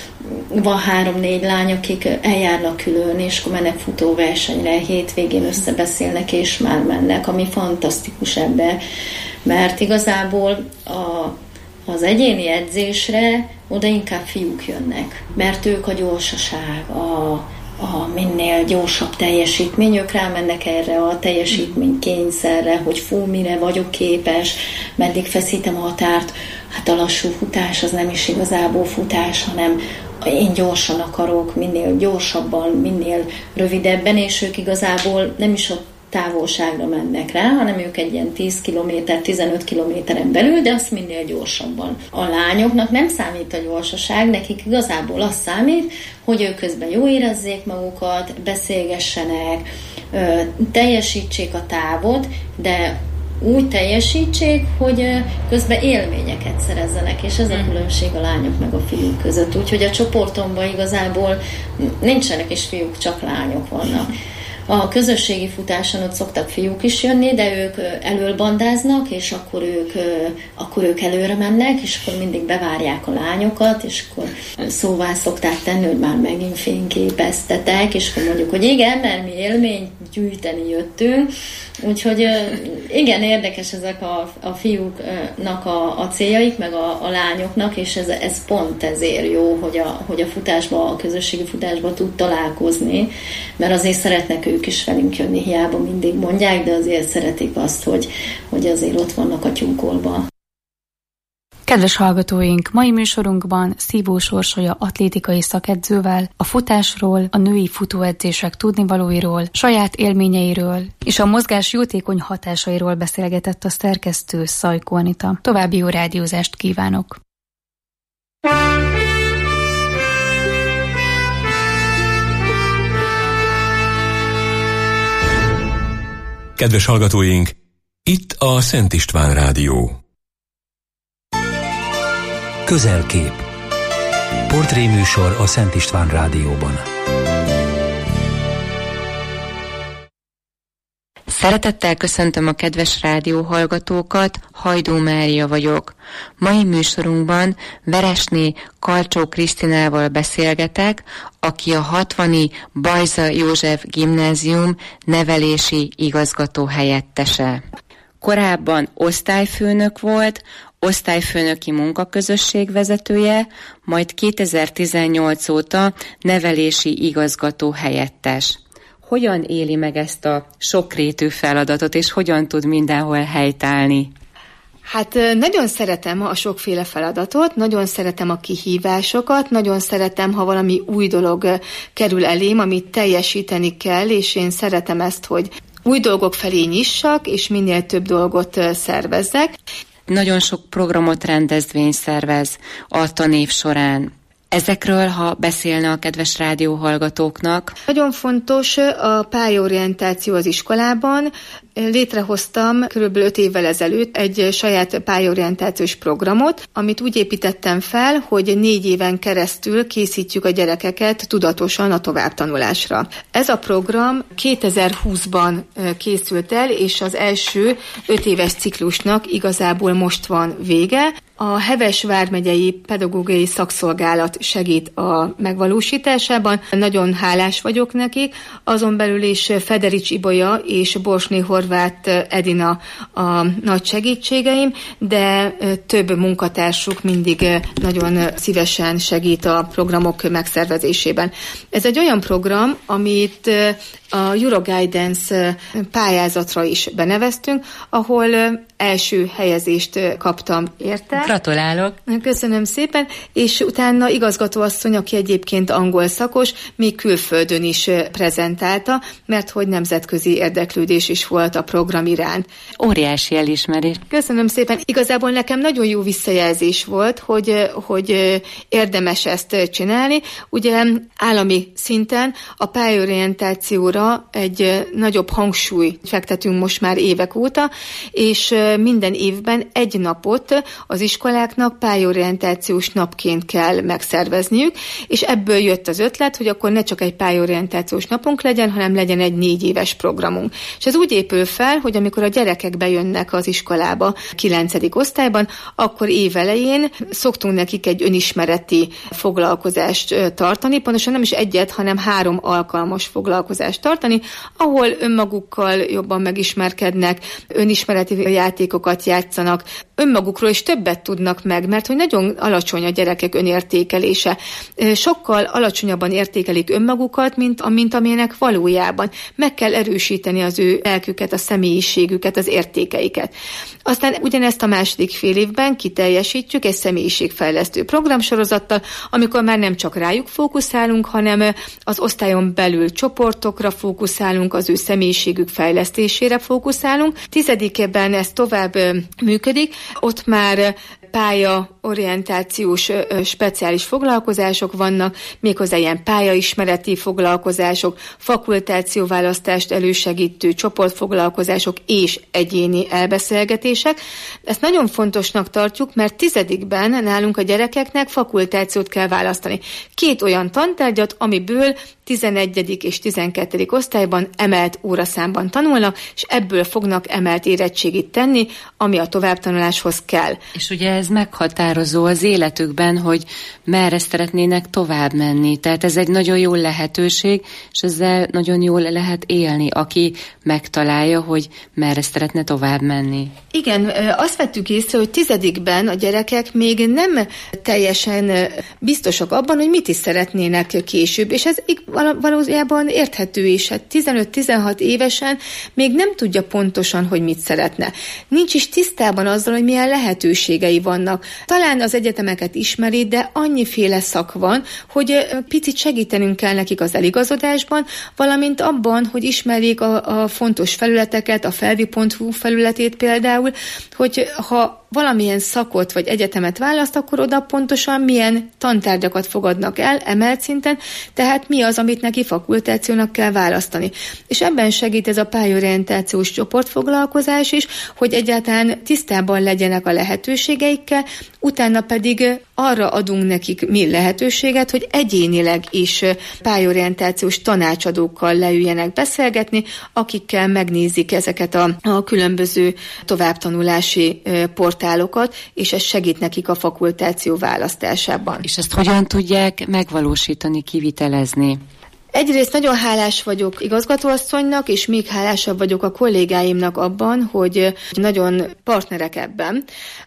van három-négy lány, akik eljárnak külön, és akkor mennek futóversenyre, hétvégén összebeszélnek, és már mennek, ami fantasztikus ebbe, mert igazából a az egyéni edzésre oda inkább fiúk jönnek, mert ők a gyorsaság, a, a minél gyorsabb teljesítmény, ők rámennek erre a teljesítménykényszerre, hogy fú, mire vagyok képes, meddig feszítem a határt. Hát a lassú futás az nem is igazából futás, hanem én gyorsan akarok, minél gyorsabban, minél rövidebben, és ők igazából nem is ott távolságra mennek rá, hanem ők egy ilyen tíz kilométer, tizenöt kilométeren belül, de azt minél gyorsabban. A lányoknak nem számít a gyorsaság, nekik igazából az számít, hogy ők közben jó érezzék magukat, beszélgessenek, teljesítsék a távot, de úgy teljesítsék, hogy közben élményeket szerezzenek, és ez a különbség a lányok meg a fiúk között. Úgyhogy a csoportomban igazából nincsenek is fiúk, csak lányok vannak. A közösségi futáson ott szoktak fiúk is jönni, de ők elölbandáznak, és akkor ők, akkor ők előre mennek, és akkor mindig bevárják a lányokat, és akkor szóvá szokták tenni, hogy már megint fényképeztetek, és akkor mondjuk, hogy igen, mert mi élményt gyűjteni jöttünk. Úgyhogy igen, érdekes ezek a, a fiúknak a, a céljaik, meg a, a lányoknak, és ez, ez pont ezért jó, hogy a, hogy a futásba, a közösségi futásba tud találkozni, mert azért szeretnek ők is velünk jönni, hiába mindig mondják, de azért szeretik azt, hogy, hogy azért ott vannak a tyúkolban. Kedves hallgatóink, mai műsorunkban Szívós Orsolya atlétikai szakedzővel a futásról, a női futóedzések tudnivalóiról, saját élményeiről és a mozgás jótékony hatásairól beszélgetett a szerkesztő Szajkó Anita. További jó rádiózást kívánok! Kedves hallgatóink, itt a Szent István Rádió. Közelkép. Portréműsor a Szent István Rádióban. Szeretettel köszöntöm a kedves rádióhallgatókat, Hajdú Mária vagyok. Mai műsorunkban Veresné Kalcsó Krisztinával beszélgetek, aki a hatvani Bajza József Gimnázium nevelési igazgató helyettese. Korábban osztályfőnök volt, osztályfőnöki munkaközösség vezetője, majd kétezer-tizennyolc óta nevelési igazgató helyettes. Hogyan éli meg ezt a sokrétű feladatot, és hogyan tud mindenhol helytállni? Hát nagyon szeretem a sokféle feladatot, nagyon szeretem a kihívásokat, nagyon szeretem, ha valami új dolog kerül elém, amit teljesíteni kell, és én szeretem ezt, hogy új dolgok felé nyissak, és minél több dolgot szervezzek. Nagyon sok programot, rendezvényt szervez a tanév során. Ezekről, ha beszélne a kedves rádióhallgatóknak? Nagyon fontos a pályaorientáció az iskolában. Létrehoztam körülbelül öt évvel ezelőtt egy saját pályaorientációs programot, amit úgy építettem fel, hogy négy éven keresztül készítjük a gyerekeket tudatosan a továbbtanulásra. Ez a program kétezer-húszban készült el, és az első öt éves ciklusnak igazából most van vége. A Heves vármegyei pedagógiai szakszolgálat segít a megvalósításában. Nagyon hálás vagyok nekik. Azon belül is Federics Ibolya és Borsné Horváth Edina a nagy segítségeim, de több munkatársuk mindig nagyon szívesen segít a programok megszervezésében. Ez egy olyan program, amit a Euroguidance pályázatra is beneveztünk, ahol első helyezést kaptam érte. Gratulálok! Köszönöm szépen, és utána igazgatóasszony, aki egyébként angol szakos, még külföldön is prezentálta, mert hogy nemzetközi érdeklődés is volt a program iránt. Óriási elismerés. Köszönöm szépen. Igazából nekem nagyon jó visszajelzés volt, hogy, hogy érdemes ezt csinálni. Ugye állami szinten a pályaorientációra egy nagyobb hangsúly fektetünk most már évek óta, és minden évben egy napot az iskoláknak pályaorientációs napként kell megszervezniük, és ebből jött az ötlet, hogy akkor ne csak egy pályaorientációs napunk legyen, hanem legyen egy négy éves programunk. És ez úgy épül fel, hogy amikor a gyerekek bejönnek az iskolába kilencedik osztályban, akkor évelején szoktunk nekik egy önismereti foglalkozást tartani, pontosan nem is egyet, hanem három alkalmas foglalkozást tartani, ahol önmagukkal jobban megismerkednek, önismereti játékokat játszanak, önmagukról is többet tudnak meg, mert hogy nagyon alacsony a gyerekek önértékelése. Sokkal alacsonyabban értékelik önmagukat, mint, mint amilyenek valójában. Meg kell erősíteni az ő lelküket, a személyiségüket, az értékeiket. Aztán ugyanezt a második fél évben kiteljesítjük egy személyiségfejlesztő programsorozattal, amikor már nem csak rájuk fókuszálunk, hanem az osztályon belül csoportokra fókuszálunk, az ő személyiségük fejlesztésére fókuszálunk. Tizedikében ez tovább működik, ott már pályaorientációs speciális foglalkozások vannak, méghozzá ilyen pályaismereti foglalkozások, fakultációválasztást elősegítő csoportfoglalkozások és egyéni elbeszélgetések. Ezt nagyon fontosnak tartjuk, mert tizedikben nálunk a gyerekeknek fakultációt kell választani. Két olyan tantárgyat, amiből tizenegyedik és tizenkettedik osztályban emelt óraszámban tanulnak, és ebből fognak emelt érettségit tenni, ami a továbbtanuláshoz kell. És ugye ez meghatározó az életükben, hogy merre szeretnének tovább menni. Tehát ez egy nagyon jó lehetőség, és ezzel nagyon jól lehet élni, aki megtalálja, hogy merre szeretne tovább menni. Igen, azt vettük észre, hogy tizedikben a gyerekek még nem teljesen biztosak abban, hogy mit is szeretnének később, és ez valójában érthető is. Hát tizenöt-tizenhat évesen még nem tudja pontosan, hogy mit szeretne. Nincs is tisztában azzal, hogy milyen lehetőségei vannak. Talán az egyetemeket ismeri, de annyiféle szak van, hogy picit segítenünk kell nekik az eligazodásban, valamint abban, hogy ismerjék a, a fontos felületeket, a felvi pont hu felületét például, hogy ha valamilyen szakot vagy egyetemet választ, akkor oda pontosan milyen tantárgyakat fogadnak el emelt szinten, tehát mi az, amit neki fakultációnak kell választani. És ebben segít ez a pályaorientációs csoportfoglalkozás is, hogy egyáltalán tisztában legyenek a lehetőségeikkel, utána pedig arra adunk nekik mi lehetőséget, hogy egyénileg is pályaorientációs tanácsadókkal leüljenek beszélgetni, akikkel megnézik ezeket a, a különböző továbbtanulási portálokat, és ez segít nekik a fakultáció választásában. És ezt hogyan tudják megvalósítani, kivitelezni? Egyrészt nagyon hálás vagyok igazgatóasszonynak, és még hálásabb vagyok a kollégáimnak abban, hogy nagyon partnerek ebben.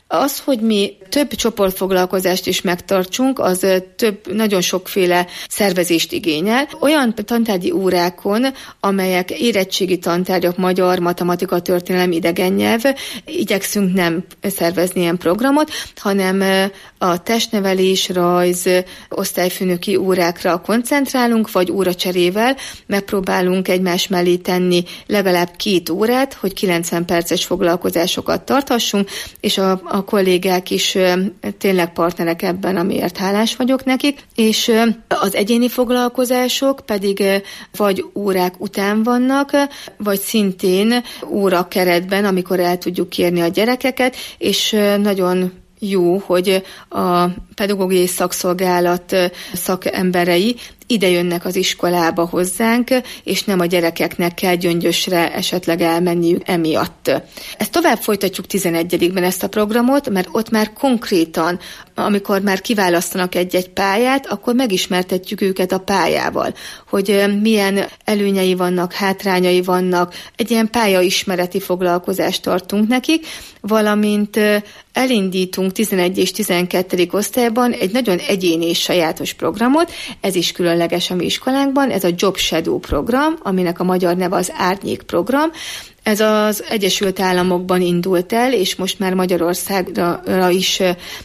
Az, hogy mi több csoportfoglalkozást is megtartsunk, az több, nagyon sokféle szervezést igényel. Olyan tantárgyi órákon, amelyek érettségi tantárgyak, magyar, matematika, történelem, idegen nyelv, igyekszünk nem szervezni ilyen programot, hanem a testnevelés, rajz, osztályfőnöki órákra koncentrálunk, vagy óracserével megpróbálunk egymás mellé tenni legalább két órát, hogy kilencven perces foglalkozásokat tarthassunk, és a, a kollégák is tényleg partnerek ebben, amiért hálás vagyok nekik, és az egyéni foglalkozások pedig vagy órák után vannak, vagy szintén óra keretben, amikor el tudjuk kérni a gyerekeket, és nagyon jó, hogy a pedagógiai szakszolgálat szakemberei ide jönnek az iskolába hozzánk, és nem a gyerekeknek kell Gyöngyösre esetleg elmenniük emiatt. Ezt tovább folytatjuk tizenegyedikben ezt a programot, mert ott már konkrétan, amikor már kiválasztanak egy-egy pályát, akkor megismertetjük őket a pályával, hogy milyen előnyei vannak, hátrányai vannak, egy ilyen pályaismereti foglalkozást tartunk nekik, valamint elindítunk tizenegy és tizenkettedik osztályban egy nagyon egyéni és sajátos programot, ez is különleges a mi iskolánkban, ez a Job Shadow program, aminek a magyar neve az Árnyék program. Ez az Egyesült Államokban indult el, és most már Magyarországra is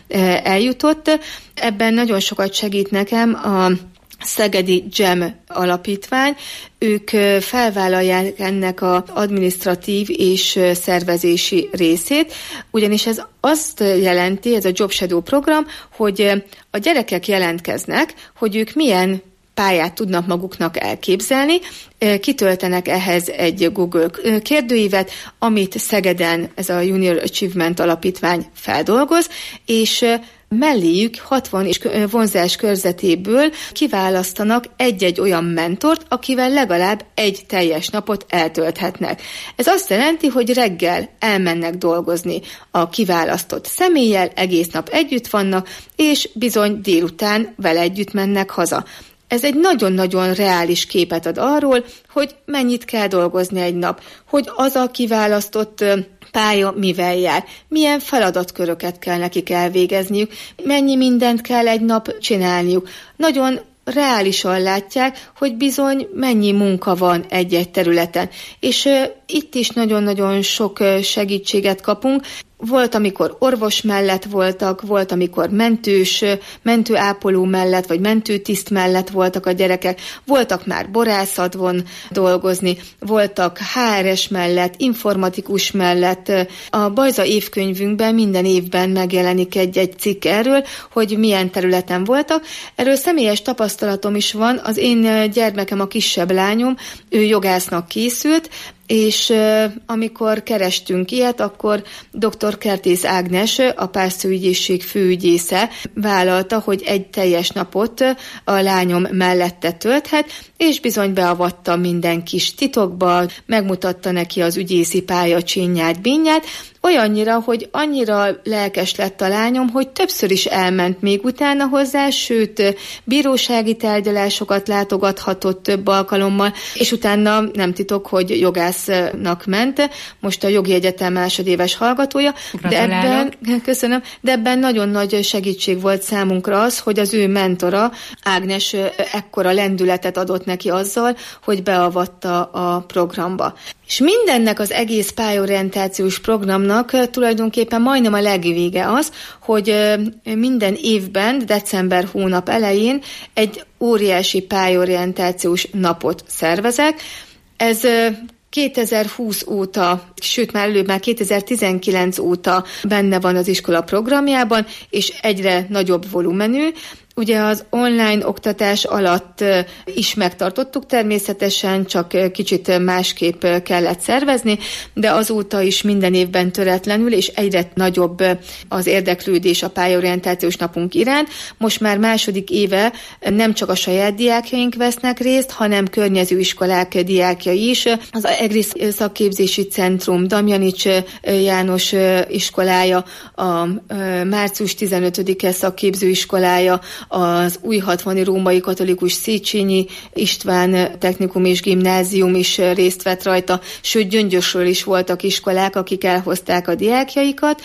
eljutott. Ebben nagyon sokat segít nekem a Szegedi Gem alapítvány, ők felvállalják ennek az adminisztratív és szervezési részét, ugyanis ez azt jelenti, ez a Job Shadow program, hogy a gyerekek jelentkeznek, hogy ők milyen pályát tudnak maguknak elképzelni, kitöltenek ehhez egy Google kérdőívet, amit Szegeden ez a Junior Achievement alapítvány feldolgoz, és melléjük hatvan és vonzás körzetéből kiválasztanak egy-egy olyan mentort, akivel legalább egy teljes napot eltölthetnek. Ez azt jelenti, hogy reggel elmennek dolgozni a kiválasztott személlyel, egész nap együtt vannak, és bizony délután vele együtt mennek haza. Ez egy nagyon-nagyon reális képet ad arról, hogy mennyit kell dolgozni egy nap, hogy az a kiválasztott pálya mivel jár, milyen feladatköröket kell nekik elvégezniük, mennyi mindent kell egy nap csinálniuk. Nagyon reálisan látják, hogy bizony mennyi munka van egy-egy területen. És uh, itt is nagyon-nagyon sok uh, segítséget kapunk. Volt, amikor orvos mellett voltak, volt, amikor mentős, mentőápoló mellett, vagy mentőtiszt mellett voltak a gyerekek, voltak már borászatban dolgozni, voltak há er es mellett, informatikus mellett. A Bajza évkönyvünkben minden évben megjelenik egy-egy cikk erről, hogy milyen területen voltak. Erről személyes tapasztalatom is van, az én gyermekem, a kisebb lányom, ő jogásznak készült, és uh, amikor kerestünk ilyet, akkor dr. Kertész Ágnes, a Párszőügyészség főügyésze vállalta, hogy egy teljes napot a lányom mellette tölthet, és bizony beavatta minden kis titokba, megmutatta neki az ügyészi pálya csinyát, bínyát, olyannyira, hogy annyira lelkes lett a lányom, hogy többször is elment még utána hozzá, sőt, bírósági tárgyalásokat látogathatott több alkalommal, és utána nem titok, hogy jogásznak ment, most a Jogi Egyetem másodéves hallgatója, de ebben, köszönöm, de ebben nagyon nagy segítség volt számunkra az, hogy az ő mentora, Ágnes ekkora lendületet adott neki azzal, hogy beavatta a programba. És mindennek az egész pályaorientációs programnak tulajdonképpen majdnem a legvége az, hogy minden évben, december hónap elején egy óriási pályaorientációs napot szervezek. Ez kétezer-húsz óta, sőt már előbb már kétezer-tizenkilenc óta benne van az iskola programjában, és egyre nagyobb volumenű. Ugye az online oktatás alatt is megtartottuk természetesen, csak kicsit másképp kellett szervezni, de azóta is minden évben töretlenül, és egyre nagyobb az érdeklődés a pályaorientációs napunk iránt. Most már második éve nem csak a saját diákjaink vesznek részt, hanem környező iskolák diákjai is. Az EGRI szakképzési centrum, Damjanics János iskolája, a március tizenötödike szakképzőiskolája, az Újhatvani Római Katolikus Széchenyi István Technikum és Gimnázium is részt vett rajta, sőt Gyöngyösről is voltak iskolák, akik elhozták a diákjaikat.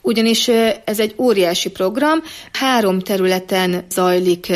ugyanis ez egy óriási program, három területen zajlik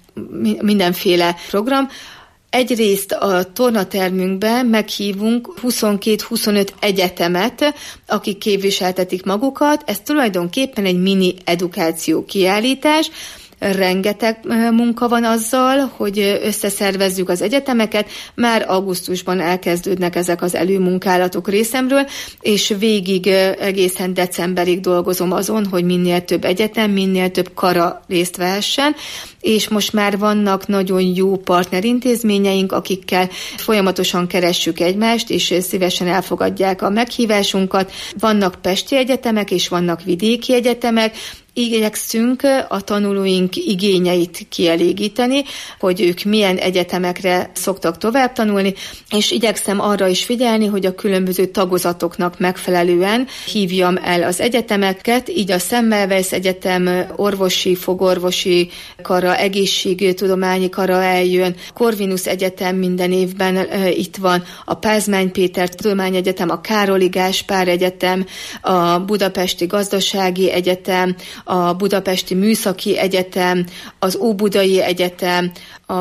mindenféle program. Egyrészt a tornatermünkben meghívunk huszonkét-huszonöt egyetemet, akik képviseltetik magukat. Ez tulajdonképpen egy mini edukáció kiállítás. Rengeteg munka van azzal, hogy összeszervezzük az egyetemeket. Már augusztusban elkezdődnek ezek az előmunkálatok részemről, és végig egészen decemberig dolgozom azon, hogy minél több egyetem, minél több kara részt vehessen, és most már vannak nagyon jó partnerintézményeink, akikkel folyamatosan keressük egymást, és szívesen elfogadják a meghívásunkat. Vannak pesti egyetemek, és vannak vidéki egyetemek. Igyekszünk a tanulóink igényeit kielégíteni, hogy ők milyen egyetemekre szoktak tovább tanulni, és igyekszem arra is figyelni, hogy a különböző tagozatoknak megfelelően hívjam el az egyetemeket, így a Semmelweis Egyetem orvosi, fogorvosi kara, egészségtudományi kara eljön, Corvinus Egyetem minden évben e, itt van, a Pázmány Péter Tudományegyetem, a Károli Gáspár Egyetem, a Budapesti Gazdasági Egyetem, a Budapesti Műszaki Egyetem, az Óbudai Egyetem,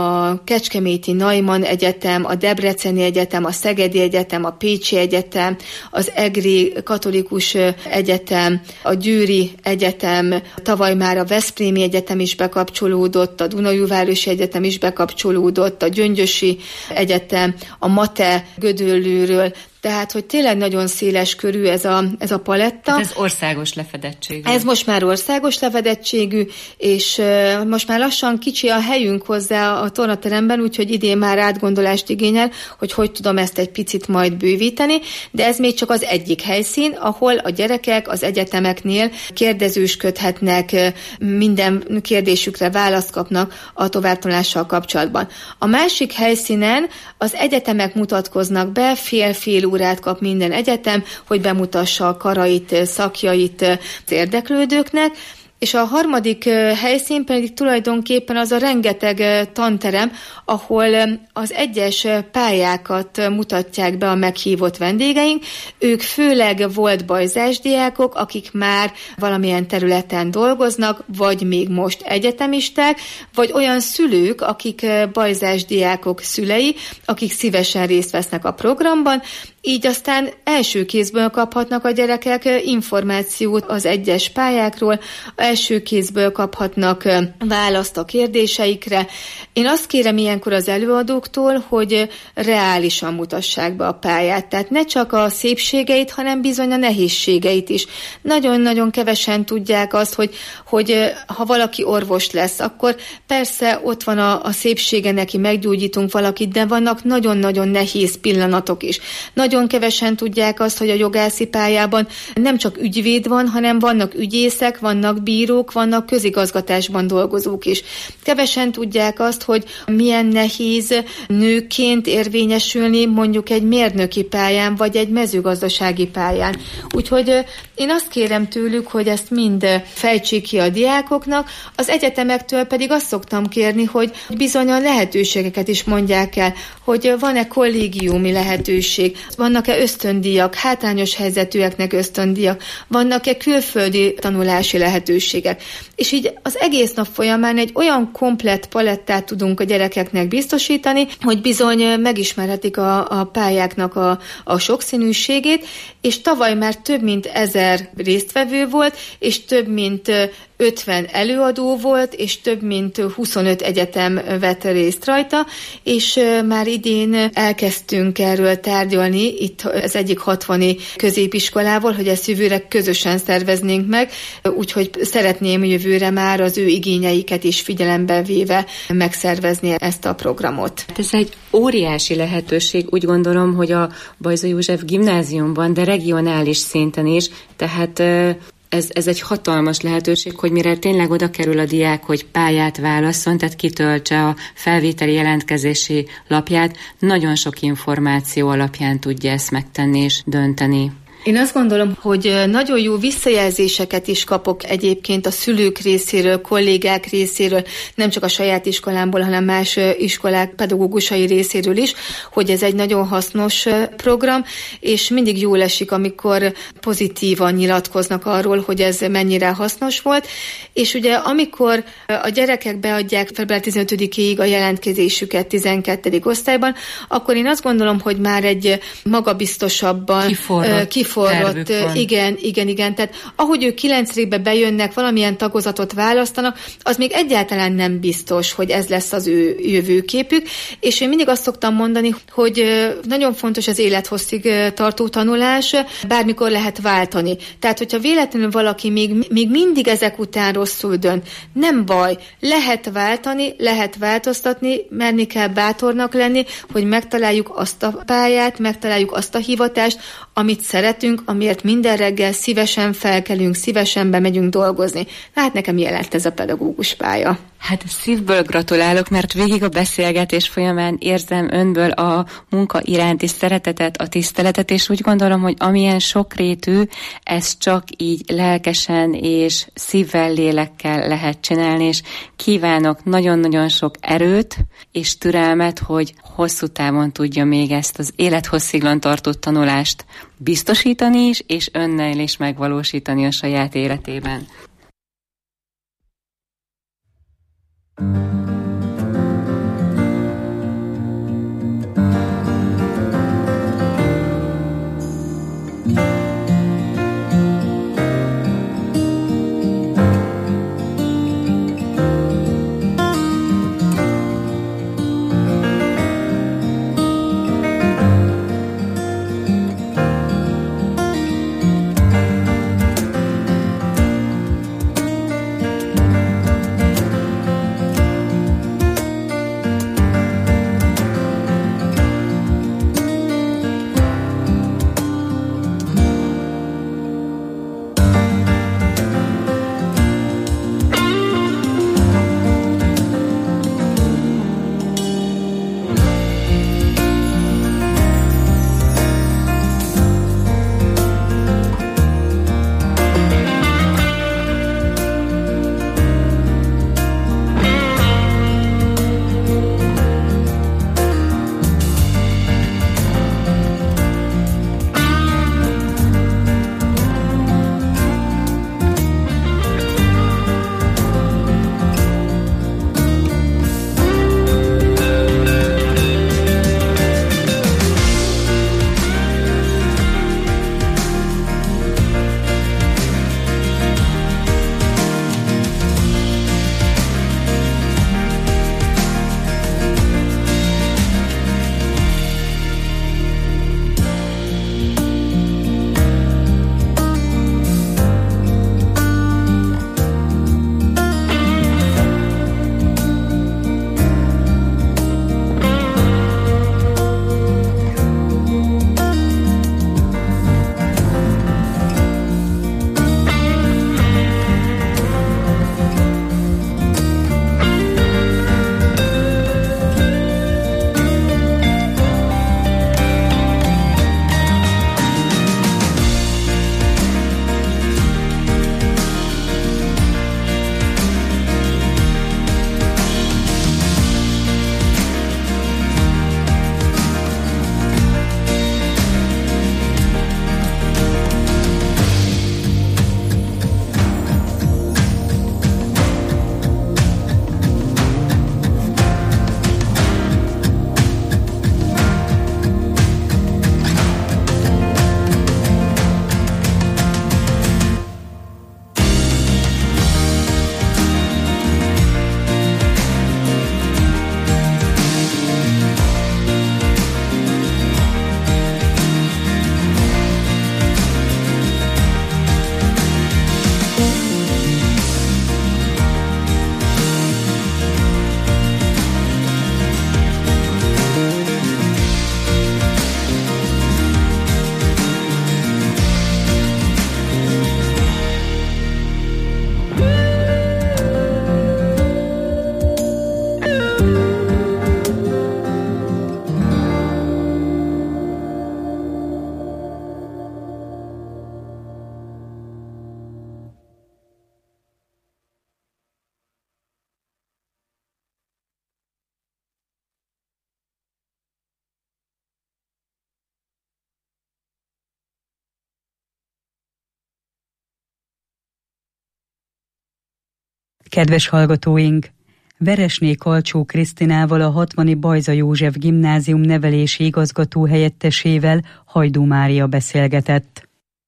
a Kecskeméti Neumann Egyetem, a Debreceni Egyetem, a Szegedi Egyetem, a Pécsi Egyetem, az Egri Katolikus Egyetem, a Győri Egyetem, tavaly már a Veszprémi Egyetem is bekapcsolódott, a Dunaújvárosi Egyetem is bekapcsolódott, a Gyöngyösi Egyetem, a MATE Gödöllőről. Tehát, hogy tényleg nagyon széles körű ez a, ez a paletta. Ez országos lefedettségű. Ez most már országos lefedettségű, és uh, most már lassan kicsi a helyünk hozzá a tornateremben, úgyhogy idén már átgondolást igényel, hogy hogy tudom ezt egy picit majd bővíteni, de ez még csak az egyik helyszín, ahol a gyerekek az egyetemeknél kérdezősködhetnek, minden kérdésükre választ kapnak a továbbtanulással kapcsolatban. A másik helyszínen az egyetemek mutatkoznak be, fél-fél órát kap minden egyetem, hogy bemutassa a karait, szakjait az érdeklődőknek, és a harmadik helyszín pedig tulajdonképpen az a rengeteg tanterem, ahol az egyes pályákat mutatják be a meghívott vendégeink. Ők főleg volt bajzásdiákok, akik már valamilyen területen dolgoznak, vagy még most egyetemisták, vagy olyan szülők, akik bajzásdiákok szülei, akik szívesen részt vesznek a programban, így aztán első kézből kaphatnak a gyerekek információt az egyes pályákról, első kézből kaphatnak választ a kérdéseikre. Én azt kérem ilyenkor az előadóktól, hogy reálisan mutassák be a pályát, tehát ne csak a szépségeit, hanem bizony a nehézségeit is. Nagyon-nagyon kevesen tudják azt, hogy, hogy ha valaki orvos lesz, akkor persze ott van a, a szépsége neki, meggyógyítunk valakit, de vannak nagyon-nagyon nehéz pillanatok is. Nagyon kevesen tudják azt, hogy a jogászi pályában nem csak ügyvéd van, hanem vannak ügyészek, vannak bírók, vannak közigazgatásban dolgozók is. Kevesen tudják azt, hogy milyen nehéz nőként érvényesülni mondjuk egy mérnöki pályán, vagy egy mezőgazdasági pályán. Úgyhogy én azt kérem tőlük, hogy ezt mind fejtsék ki a diákoknak, az egyetemektől pedig azt szoktam kérni, hogy bizony a lehetőségeket is mondják el, hogy van-e kollégiumi lehetőség, vannak-e ösztöndíjak, hátrányos helyzetűeknek ösztöndíjak, vannak-e külföldi tanulási lehetőségek. És így az egész nap folyamán egy olyan komplett palettát tudunk a gyerekeknek biztosítani, hogy bizony megismerhetik a, a pályáknak a, a sokszínűségét, és tavaly már több mint ezer résztvevő volt, és több mint ötven előadó volt, és több mint huszonöt egyetem vett részt rajta, és már idén elkezdtünk erről tárgyalni, itt az egyik hatvani középiskolával, hogy ezt jövőre közösen szerveznénk meg, úgyhogy szeretném jövőre már az ő igényeiket is figyelembe véve megszervezni ezt a programot. Ez egy óriási lehetőség, úgy gondolom, hogy a Bajza József gimnáziumban, de regionális szinten is, tehát Ez, ez egy hatalmas lehetőség, hogy mire tényleg oda kerül a diák, hogy pályát válasszon, tehát kitöltse a felvételi jelentkezési lapját, nagyon sok információ alapján tudja ezt megtenni és dönteni. Én azt gondolom, hogy nagyon jó visszajelzéseket is kapok egyébként a szülők részéről, kollégák részéről, nem csak a saját iskolámból, hanem más iskolák pedagógusai részéről is, hogy ez egy nagyon hasznos program, és mindig jól esik, amikor pozitívan nyilatkoznak arról, hogy ez mennyire hasznos volt, és ugye amikor a gyerekek beadják február tizenötödikéig a jelentkezésüket tizenkettedik osztályban, akkor én azt gondolom, hogy már egy magabiztosabban kiforrott, kiforrott igen, igen, igen, tehát ahogy ők kilencedikbe bejönnek, valamilyen tagozatot választanak, az még egyáltalán nem biztos, hogy ez lesz az ő jövőképük, és én mindig azt szoktam mondani, hogy nagyon fontos az élethosszig tartó tanulás, bármikor lehet váltani. Tehát, hogyha véletlenül valaki még, még mindig ezek után rosszul dönt, nem baj, lehet váltani, lehet változtatni, merni kell bátornak lenni, hogy megtaláljuk azt a pályát, megtaláljuk azt a hivatást, amit szeretünk, amiért minden reggel szívesen felkelünk, szívesen bemegyünk dolgozni. Hát nekem jelent ez a pedagógus pálya. Hát szívből gratulálok, mert végig a beszélgetés folyamán érzem önből a munka iránti szeretetet, a tiszteletet, és úgy gondolom, hogy amilyen sokrétű, ezt csak így lelkesen és szívvel, lélekkel lehet csinálni, és kívánok nagyon-nagyon sok erőt és türelmet, hogy hosszú távon tudja még ezt az élethossziglan tartó tanulást biztosítani is, és önnel is megvalósítani a saját életében. Kedves hallgatóink! Veresné Kalcsó Krisztinával, a hatvani Bajza József Gimnázium nevelési igazgató helyettesével Hajdú Mária beszélgetett.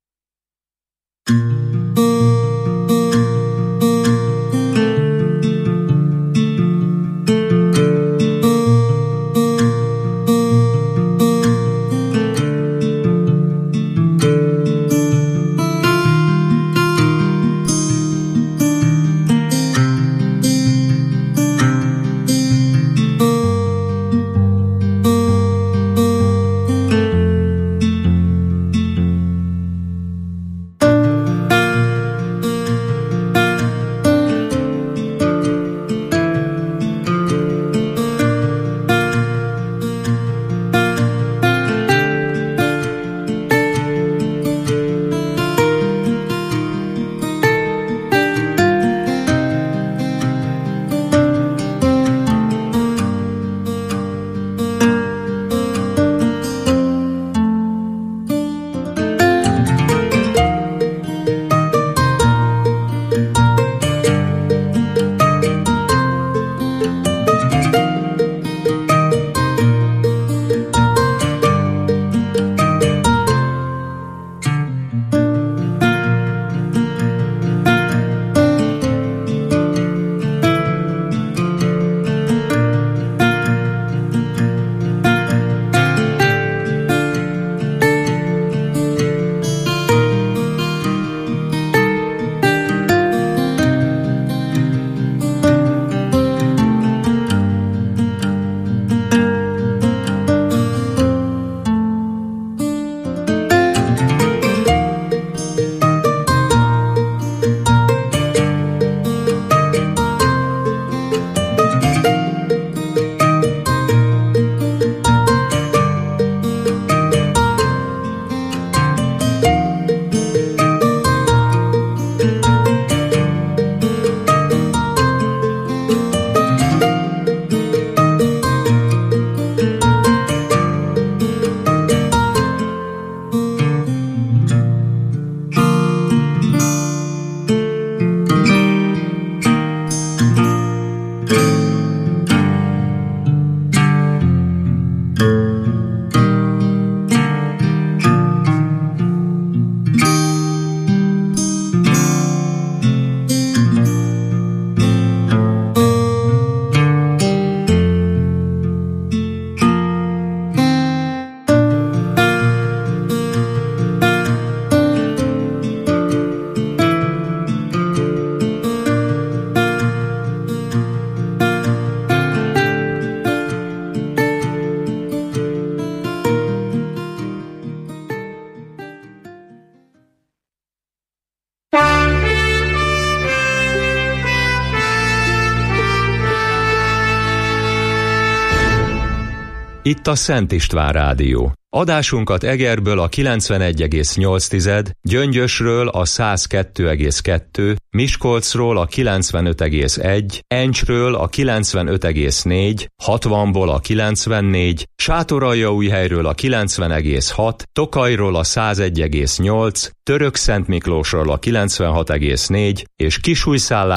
Itt a Szent István Rádió. Adásunkat Egerből a kilencvenegy egész nyolc, Gyöngyösről a száz kettő egész kettő, Miskolcról a kilencvenöt egész egy, Encsről a kilencvenöt egész négy, hatvanból a kilencvennégy, Sátoraljaújhelyről a kilencven egész hat, Tokajról a száz egy egész nyolc, Törökszentmiklósról a kilencvenhat egész négy és Kisújszállásról